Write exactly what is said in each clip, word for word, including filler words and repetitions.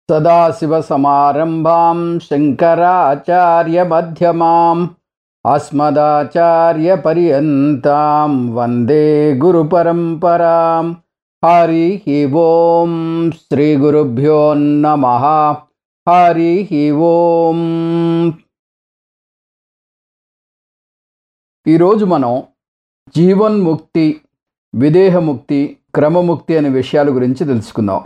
సదాశివసమారంభాం శంకరాచార్యమధ్యమాం అస్మదాచార్యపర్యంతాం వందే గురుపరంపరాం. హరి ఓం. శ్రీ గురుభ్యో నమః. హరి ఓం. ఈరోజు మనం జీవన్ముక్తి, విదేహముక్తి, క్రమముక్తి అనే విషయాల గురించి తెలుసుకుందాం.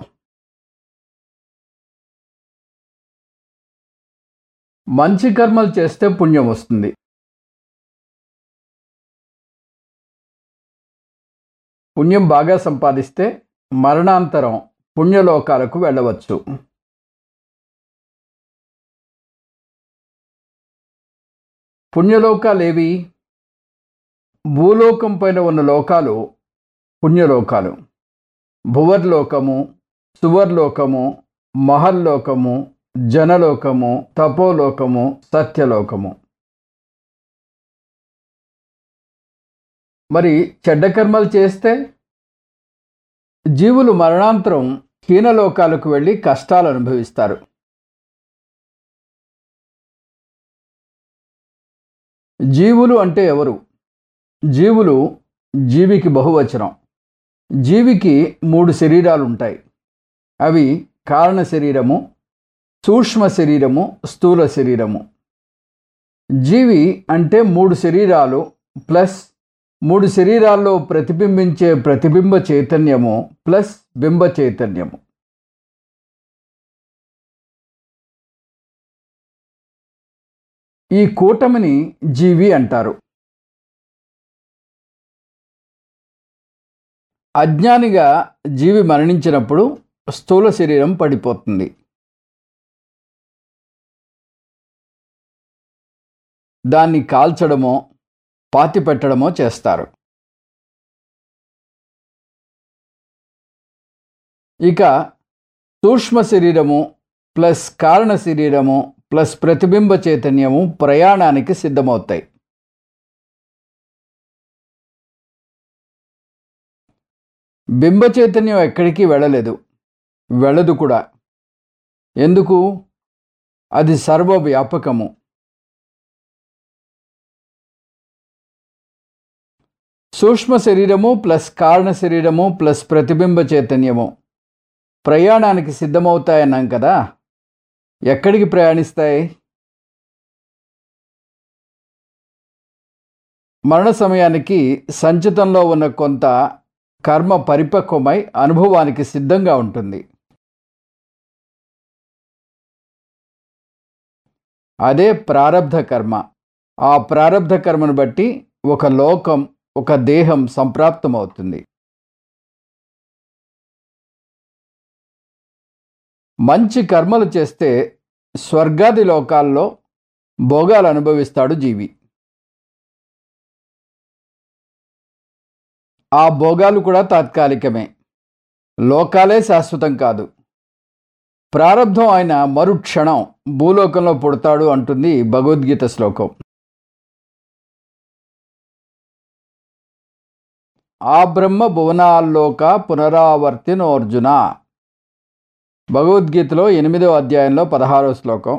మంచి కర్మలు చేస్తే పుణ్యం వస్తుంది. పుణ్యం బాగా సంపాదిస్తే మరణాంతరం పుణ్యలోకాలకు వెళ్ళవచ్చు. పుణ్యలోకాలేవి? భూలోకం పైన ఉన్న లోకాలు పుణ్యలోకాలు. భువర్లోకము, సువర్లోకము, మహల్లోకము, జనలోకము, తపోలోకము, సత్యలోకము. మరి చెడ్డ కర్మలు చేస్తే జీవులు మరణాంతరం హీనలోకాలకు వెళ్ళి కష్టాలు అనుభవిస్తారు. జీవులు అంటే ఎవరు? జీవులు జీవికి బహువచనం. జీవికి మూడు శరీరాలు ఉంటాయి. అవి కారణ శరీరము, సూక్ష్మ శరీరము, స్థూల శరీరము. జీవి అంటే మూడు శరీరాలు ప్లస్ మూడు శరీరాల్లో ప్రతిబింబించే ప్రతిబింబ చైతన్యము ప్లస్ బింబ చైతన్యము. ఈ కూటమిని జీవి అంటారు. అజ్ఞానిగా జీవి మరణించినప్పుడు స్థూల శరీరం పడిపోతుంది. దాన్ని కాల్చడమో పాతిపెట్టడమో చేస్తారు. ఇక సూక్ష్మ శరీరము ప్లస్ కారణ శరీరము ప్లస్ ప్రతిబింబ చైతన్యము ప్రయాణానికి సిద్ధమవుతాయి. బింబ చైతన్యం ఎక్కడికి వెళ్ళలేదు, వెళ్ళదు కూడా. ఎందుకు? అది సర్వవ్యాపకము. సూక్ష్మ శరీరము ప్లస్ కారణ శరీరము ప్లస్ ప్రతిబింబ చైతన్యము ప్రయాణానికి సిద్ధమవుతాయన్నాం కదా. ఎక్కడికి ప్రయాణిస్తాయి? మరణ సమయానికి సంచితంలో ఉన్న కొంత కర్మ పరిపక్వమై అనుభవానికి సిద్ధంగా ఉంటుంది. అదే ప్రారబ్ధ కర్మ. ఆ ప్రారబ్ధ కర్మను బట్టి ఒక లోకం, ఒక దేహం సంప్రాప్తమవుతుంది. మంచి కర్మలు చేస్తే స్వర్గాది లోకాల్లో భోగాలు అనుభవిస్తాడు జీవి. ఆ భోగాలు కూడా తాత్కాలికమే, లోకాలే శాశ్వతం కాదు. ప్రారబ్ధం ఆయన మరుక్షణం భూలోకంలో పుడతాడు అంటుంది భగవద్గీత శ్లోకం. ఆ బ్రహ్మ భువనాల్లోక పునరావర్తినోర్జున. భగవద్గీతలో ఎనిమిదవ అధ్యాయంలో పదహారవ శ్లోకం.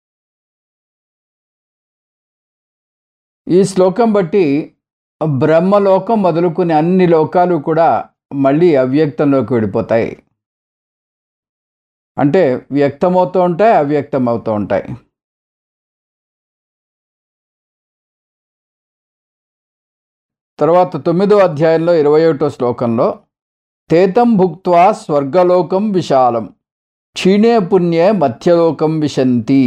ఈ శ్లోకం బట్టి బ్రహ్మలోకం మొదలుకుని అన్ని లోకాలు కూడా మళ్ళీ అవ్యక్తంలోకి వెళ్ళిపోతాయి. అంటే వ్యక్తమవుతూ ఉంటాయి, అవ్యక్తం అవుతూ ఉంటాయి. తర్వాత తొమ్మిదో అధ్యాయంలో ఇరవై ఒకటో శ్లోకంలో తేతం భుక్త్వా స్వర్గలోకం విశాలం క్షీణే పుణ్యే మధ్యలోకం విశంతి.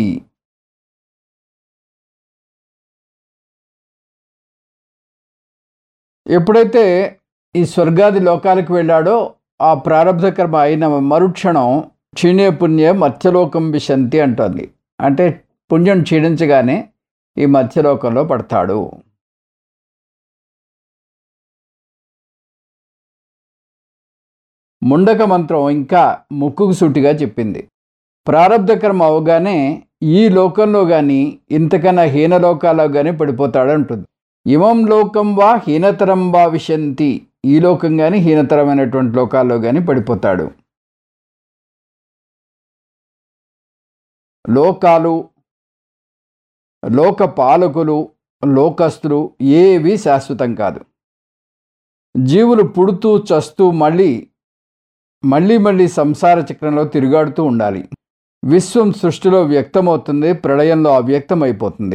ఎప్పుడైతే ఈ స్వర్గాది లోకాలకు వెళ్ళాడో ఆ ప్రారబ్ధ కర్మ అయిన మరుక్షణం క్షీణే పుణ్యే మధ్యలోకం విశంతి అంటుంది. అంటే పుణ్యం క్షీణించగానే ఈ మధ్యలోకంలో పడతాడు. ముండక మంత్రం ఇంకా ముక్కుకు సూటిగా చెప్పింది. ప్రారబ్ధ కర్మ అవగానే ఈ లోకంలో కానీ ఇంతకన్నా హీనలోకాల్లో కానీ పడిపోతాడు అంటుంది. ఇమం లోకం వా హీనతరం వా విశంతి. ఈ లోకం కానీ హీనతరమైనటువంటి లోకాల్లో కానీ పడిపోతాడు. లోకాలు, లోక పాలకులు, లోకస్తులు ఏవి శాశ్వతం కాదు. జీవులు పుడుతూ చస్తూ మళ్ళీ మళ్ళీ మళ్ళీ సంసార చక్రంలో తిరుగాడుతూ ఉండాలి. విశ్వం సృష్టిలో వ్యక్తమవుతుంది, ప్రళయంలో అవ్యక్తమైపోతుంది.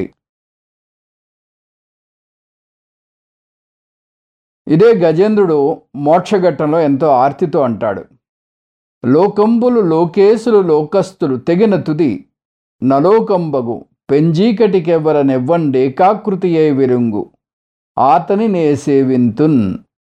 ఇదే గజేంద్రుడు మోక్షఘట్టంలో ఎంతో ఆర్తితో అంటాడు: లోకంబులు లోకేశులు లోకస్తులు తెగిన తుది నలోకంబగు పెంజీకటికెవ్వర నెవ్వండేకాకృతి ఏ విరుంగు ఆతని నే సేవింతున్.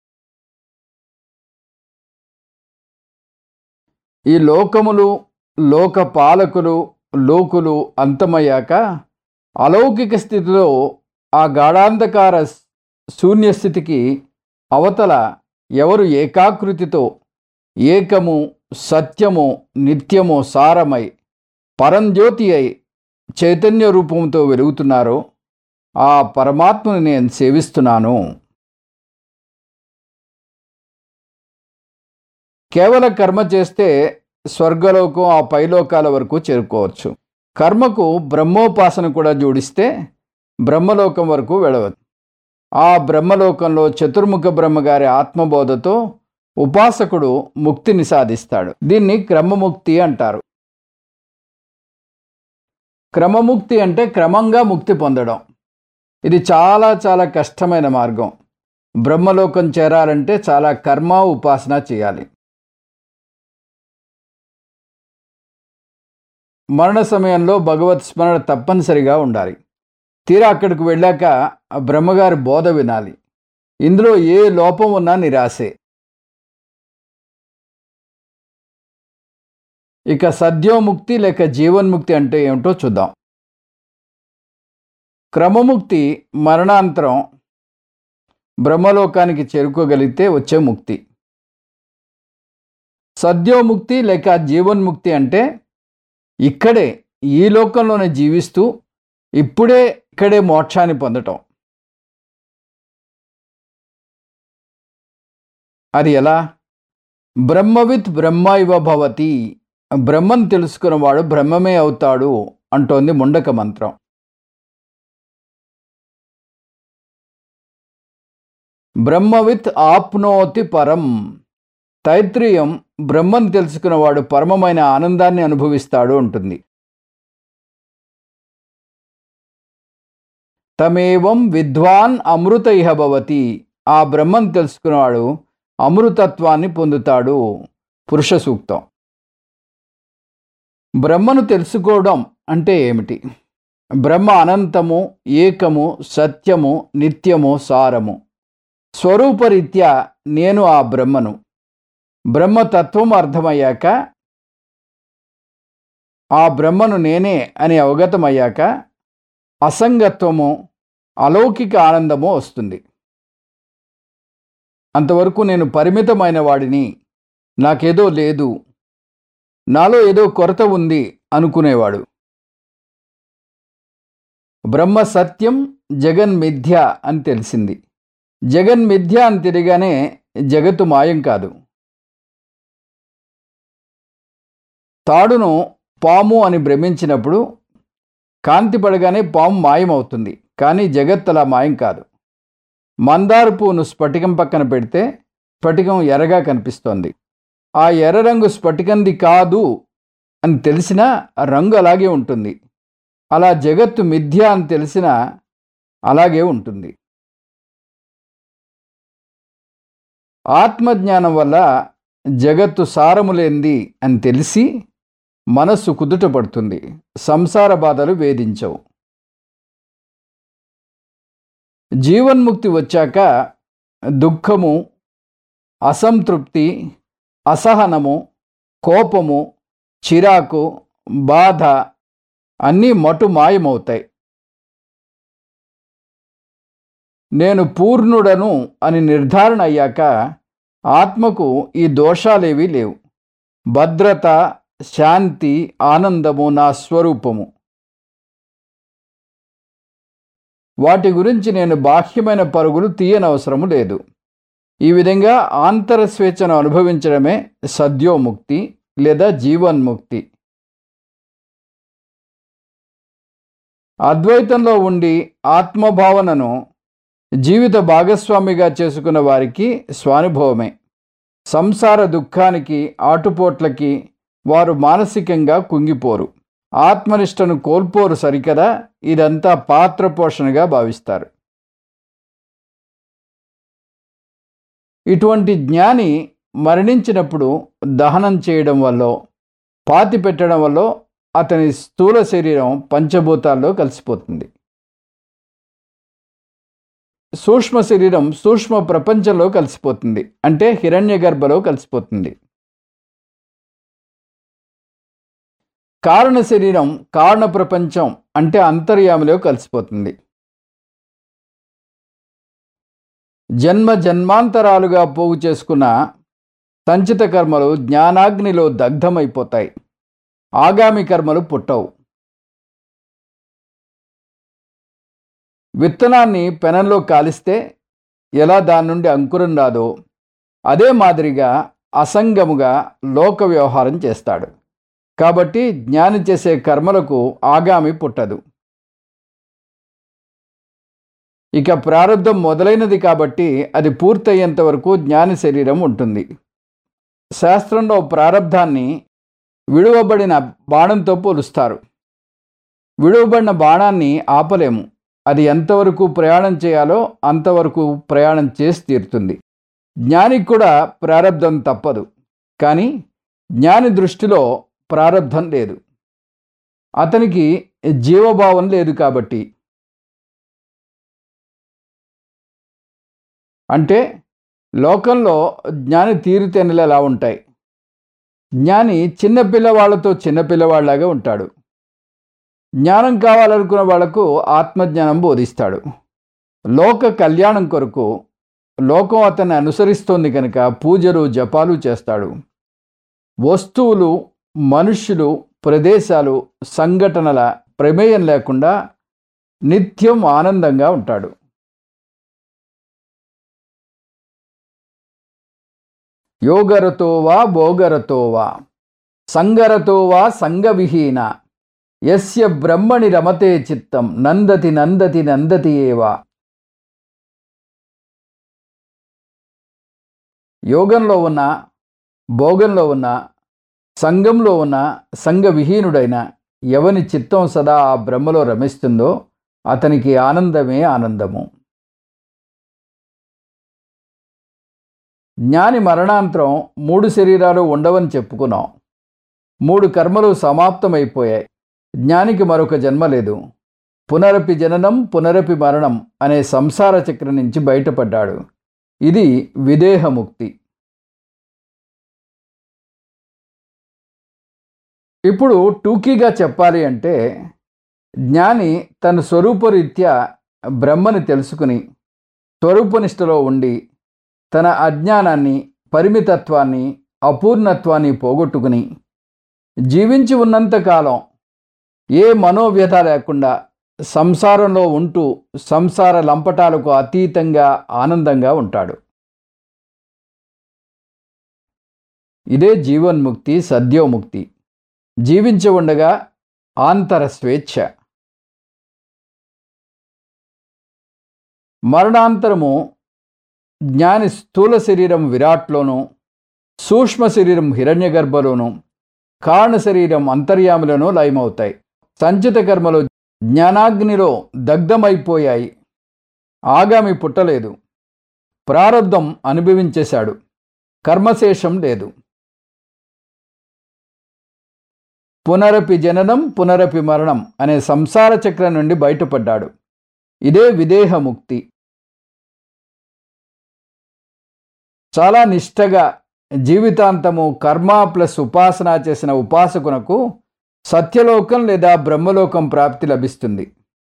ఈ లోకములు, లోక పాలకులు, లోకులు అంతమయ్యాక అలౌకిక స్థితిలో ఆ గాఢాంధకార శూన్యస్థితికి అవతల ఎవరు ఏకాకృతితో ఏకము, సత్యము, నిత్యము, సారమై పరంజ్యోతి అయి చైతన్య రూపంతో వెలుగుతున్నారో ఆ పరమాత్మని నేను సేవిస్తున్నాను. కేవల కర్మ చేస్తే స్వర్గలోకం, ఆ పైలోకాల వరకు చేరుకోవచ్చు. కర్మకు బ్రహ్మోపాసన కూడా జోడిస్తే బ్రహ్మలోకం వరకు వెళ్ళవచ్చు. ఆ బ్రహ్మలోకంలో చతుర్ముఖ బ్రహ్మగారి ఆత్మబోధతో ఉపాసకుడు ముక్తిని సాధిస్తాడు. దీన్ని క్రమముక్తి అంటారు. క్రమముక్తి అంటే క్రమంగా ముక్తి పొందడం. ఇది చాలా చాలా కష్టమైన మార్గం. బ్రహ్మలోకం చేరాలంటే చాలా కర్మ, ఉపాసన చేయాలి. మరణ సమయంలో భగవత్ స్మరణ తప్పనిసరిగా ఉండాలి. తీరా అక్కడికి వెళ్ళాక బ్రహ్మగారి బోధ వినాలి. ఇందులో ఏ లోపం ఉన్నా నిరాశే. ఇక సద్యోముక్తి లేక జీవన్ముక్తి అంటే ఏమిటో చూద్దాం. క్రమముక్తి మరణాంతరం బ్రహ్మలోకానికి చేరుకోగలిగితే వచ్చే ముక్తి. సద్యోముక్తి లేక జీవన్ముక్తి అంటే ఇక్కడే, ఈ లోకంలోనే జీవిస్తూ ఇప్పుడే ఇక్కడే మోక్షాన్ని పొందటం. అది ఎలా? బ్రహ్మవిత్ బ్రహ్మ ఇవ భవతి. బ్రహ్మను తెలుసుకున్నవాడు బ్రహ్మమే అవుతాడు అంటోంది ముండక మంత్రం. బ్రహ్మవిత్ ఆప్నోతి పరం. తైత్రీయం బ్రహ్మను తెలుసుకున్నవాడు పరమమైన ఆనందాన్ని అనుభవిస్తాడు ఉంటుంది. తమేవం విద్వాన్ అమృత ఇహ భవతి. ఆ బ్రహ్మను తెలుసుకున్నవాడు అమృతత్వాన్ని పొందుతాడు. పురుష సూక్తం. బ్రహ్మను తెలుసుకోవడం అంటే ఏమిటి? బ్రహ్మ అనంతము, ఏకము, సత్యము, నిత్యము, సారము. స్వరూపరీత్యా నేను ఆ బ్రహ్మను. బ్రహ్మతత్వం అర్థమయ్యాక, ఆ బ్రహ్మను నేనే అని అవగతమయ్యాక అసంగత్వము, అలౌకిక ఆనందము వస్తుంది. అంతవరకు నేను పరిమితమైన వాడిని, నాకేదో లేదు, నాలో ఏదో కొరత ఉంది అనుకునేవాడు. బ్రహ్మ సత్యం, జగన్మిథ్య అని తెలిసింది. జగన్మిథ్య అని తెలియగానే జగత్తు మాయం కాదు. తాడును పాము అని భ్రమించినప్పుడు కాంతి పడగానే పాము మాయమవుతుంది. కానీ జగత్ అలా మాయం కాదు. మందార పువ్వును స్ఫటికం పక్కన పెడితే స్ఫటికం ఎర్రగా కనిపిస్తోంది. ఆ ఎర్ర రంగు స్ఫటికంది కాదు అని తెలిసినా ఆ రంగు అలాగే ఉంటుంది. అలా జగత్తు మిథ్య అని తెలిసినా అలాగే ఉంటుంది. ఆత్మజ్ఞానం వల్ల జగత్తు సారము లేనిది అని తెలిసి మనస్సు కుదుట పడుతుంది. సంసార బాధలు వేధించవు. జీవన్ముక్తి వచ్చాక దుఃఖము, అసంతృప్తి, అసహనము, కోపము, చిరాకు, బాధ అన్నీ మటు మాయమవుతాయి. నేను పూర్ణుడను అని నిర్ధారణ అయ్యాక ఆత్మకు ఈ దోషాలేవీ లేవు. భద్రత, శాంతి, ఆనందము నా స్వరూపము. వాటి గురించి నేను బాహ్యమైన పరుగులు తీయనవసరము లేదు. ఈ విధంగా ఆంతర స్వేచ్ఛను అనుభవించడమే సద్యోముక్తి లేదా జీవన్ముక్తి. అద్వైతంలో ఉండి ఆత్మభావనను జీవిత భాగస్వామిగా చేసుకున్న వారికి స్వానుభవమే. సంసార దుఃఖానికి, ఆటుపోట్లకి వారు మానసికంగా కుంగిపోరు. ఆత్మనిష్టను కోల్పోరు సరికదా. ఇదంతా పాత్ర పోషణగా భావిస్తారు. ఇటువంటి జ్ఞాని మరణించినప్పుడు దహనం చేయడం వల్ల, పాతి పెట్టడం వల్ల అతని స్థూల శరీరం పంచభూతాల్లో కలిసిపోతుంది. సూక్ష్మ శరీరం సూక్ష్మ ప్రపంచంలో కలిసిపోతుంది, అంటే హిరణ్య గర్భలో కలిసిపోతుంది. కారణ శరీరం కారణ ప్రపంచం అంటే అంతర్యామిలో కలిసిపోతుంది. జన్మ జన్మాంతరాలుగా పోగు చేసుకున్న సంచిత కర్మలు జ్ఞానాగ్నిలో దగ్ధమైపోతాయి. ఆగామి కర్మలు పుట్టవు. విత్తనాన్ని పెనంలో కాలిస్తే ఎలా దాని నుండి అంకురం రాదో, అదే మాదిరిగా అసంగముగా లోక వ్యవహారం చేస్తాడు. కాబట్టి జ్ఞాని చేసే కర్మలకు ఆగామి పుట్టదు. ఇక ప్రారంధం మొదలైనది కాబట్టి అది పూర్తయ్యేంత వరకు జ్ఞాని శరీరం ఉంటుంది. శాస్త్రంలో ప్రారంధాన్ని విడువబడిన బాణంతో పోలుస్తారు. విడువబడిన బాణాన్ని ఆపలేము. అది ఎంతవరకు ప్రయాణం చేయాలో అంతవరకు ప్రయాణం చేసి తీరుతుంది. జ్ఞానికి కూడా ప్రారంధం తప్పదు. కానీ జ్ఞాని దృష్టిలో ప్రారంధం లేదు. అతనికి జీవభావం లేదు కాబట్టి. అంటే లోకంలో జ్ఞాని తీరుతెన్నులు ఎలా ఉంటాయి. జ్ఞాని చిన్నపిల్లవాళ్లతో చిన్నపిల్లవాళ్లాగా ఉంటాడు. జ్ఞానం కావాలనుకున్న వాళ్లకు ఆత్మజ్ఞానం బోధిస్తాడు. లోక కళ్యాణం కొరకు లోకం అతన్ని అనుసరిస్తోంది కనుక పూజలు జపాలు చేస్తాడు. వస్తువులు, మనుష్యులు, ప్రదేశాలు, సంఘటనల ప్రమేయం లేకుండా నిత్యం ఆనందంగా ఉంటాడు. యోగరతో వా భోగరతో వా సంగరతో వా సంగవిహీన యస్య బ్రహ్మణి రమతే చిత్తం నందతి నందతి నందతి ఏవా. యోగంలో ఉన్న, భోగంలో ఉన్న, సంఘంలో ఉన్న సంఘవిహీనుడైన ఎవని చిత్తం సదా ఆ బ్రహ్మలో రమిస్తుందో అతనికి ఆనందమే ఆనందము. జ్ఞాని మరణాంతరం మూడు శరీరాలు ఉండవని చెప్పుకున్నాం. మూడు కర్మలు సమాప్తమైపోయాయి. జ్ఞానికి మరొక జన్మ లేదు. పునరపి జననం పునరపి మరణం అనే సంసార చక్రం నుంచి బయటపడ్డాడు. ఇది విదేహముక్తి. ఇప్పుడు టూకీగా చెప్పాలి అంటే, జ్ఞాని తన స్వరూపరీత్యా బ్రహ్మని తెలుసుకుని స్వరూపనిష్టలో ఉండి తన అజ్ఞానాన్ని, పరిమితత్వాన్ని, అపూర్ణత్వాన్ని పోగొట్టుకుని జీవించి ఉన్నంతకాలం ఏ మనోవ్యత లేకుండా సంసారంలో ఉంటూ సంసార లంపటాలకు అతీతంగా ఆనందంగా ఉంటాడు. ఇదే జీవన్ముక్తి, సద్యోముక్తి. జీవించి ఉండగా ఆంతర స్వేచ్ఛ. మరణాంతరము జ్ఞాని స్థూల శరీరం విరాట్లోనూ, సూక్ష్మ శరీరం హిరణ్య గర్భలోనూ, కారణ శరీరం అంతర్యామిలోనూ లయమవుతాయి. సంచిత కర్మలు జ్ఞానాగ్నిలో దగ్ధమైపోయాయి. ఆగామి పుట్టలేదు. ప్రారబ్ధం అనుభవించేశాడు. కర్మశేషం లేదు. పునరపి జననం పునరపి మరణం అనే సంసార చక్రం నుండి బయటపడ్డాడు. ఇదే విదేహముక్తి. చాలా నిష్టగా జీవితాంతము కర్మ ప్లస్ ఉపాసన చేసిన ఉపాసకునకు సత్యలోకం లేదా బ్రహ్మలోకం ప్రాప్తి లభిస్తుంది.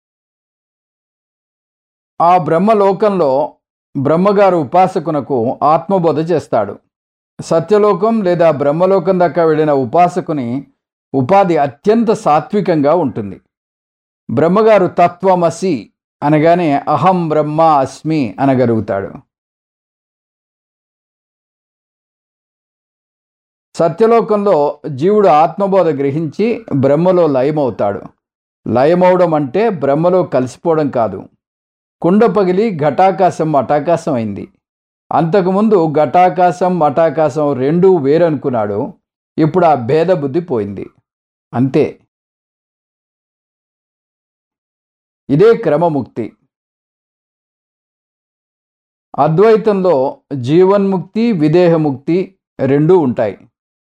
ఆ బ్రహ్మలోకంలో బ్రహ్మగారు ఉపాసకునకు ఆత్మబోధ చేస్తాడు. సత్యలోకం లేదా బ్రహ్మలోకం దాకా వెళ్ళిన ఉపాసకుని ఉపాధి అత్యంత సాత్వికంగా ఉంటుంది. బ్రహ్మగారు తత్వమసి అనగానే అహం బ్రహ్మ అస్మి అనగలుగుతాడు. సత్యలోకంలో జీవుడు ఆత్మబోధ గ్రహించి బ్రహ్మలో లయమవుతాడు. లయమవడం అంటే బ్రహ్మలో కలిసిపోవడం కాదు. కుండ పగిలి ఘటాకాశం మఠాకాశం అయింది. అంతకుముందు ఘటాకాశం మఠాకాశం రెండూ వేరనుకున్నాడు. ఇప్పుడు ఆ భేద బుద్ధి పోయింది. అంతే. ఇదే క్రమముక్తి. అద్వైతంలో జీవన్ముక్తి, విదేహముక్తి రెండూ ఉంటాయి.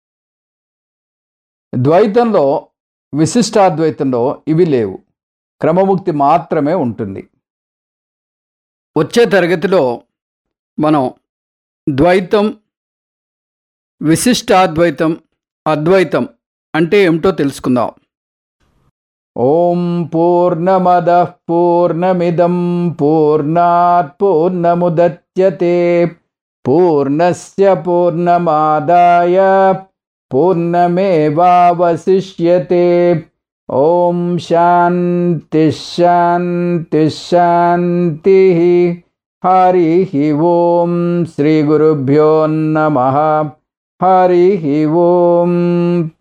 ద్వైతంలో, విశిష్టాద్వైతంలో ఇవి లేవు. క్రమముక్తి మాత్రమే ఉంటుంది. వచ్చే తరగతిలో మనం ద్వైతం, విశిష్టాద్వైతం, అద్వైతం అంటే ఏమిటో తెలుసుకుందాం. ఓం పూర్ణమదః పూర్ణమిదం పూర్ణాత్ పూర్ణముదచ్యతే పూర్ణస్య పూర్ణమాదాయ పూర్ణమేవావశిష్యతే. ఓం శాంతి శాంతి శాంతి. హరి ఓం. శ్రీ గురుభ్యో నమః. హరి ఓం.